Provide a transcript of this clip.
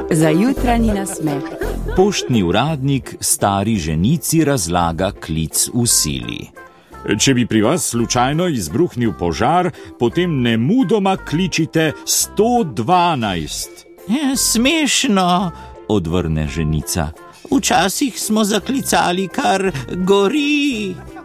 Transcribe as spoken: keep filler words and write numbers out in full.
Za jutranji nasmeh. Poštni uradnik stari ženici razlaga klic v sili. Če bi pri vas slučajno izbruhnil požar, potem nemudoma kličite sto dvanajst. Je smešno, odvrne ženica. Včasih smo zaklicali kar gori.